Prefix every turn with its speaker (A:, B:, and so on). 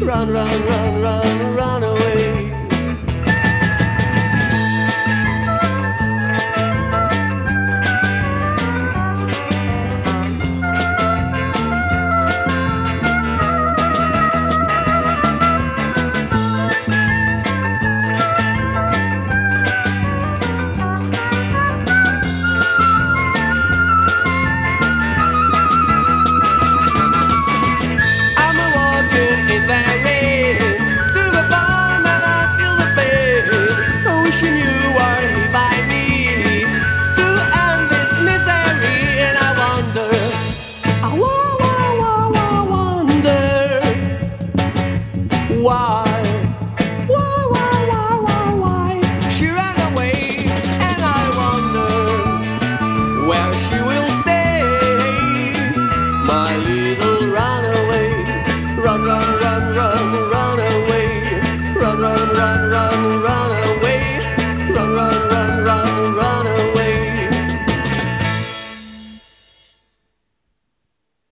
A: Run, run, run, run, run away. Why? She ran away, and I wonder where she will stay. My little runaway, run, run, run, run.